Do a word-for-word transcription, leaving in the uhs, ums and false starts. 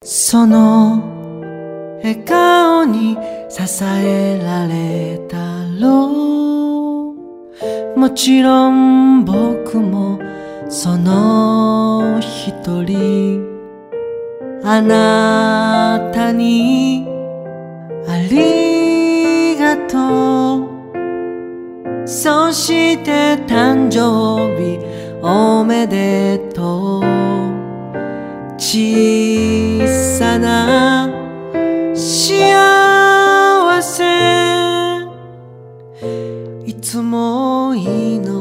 その笑顔に支えられたろう。もちろん僕もその一人。あなたにありがとう。そして誕生日おめでとう。小さな幸せいつも祈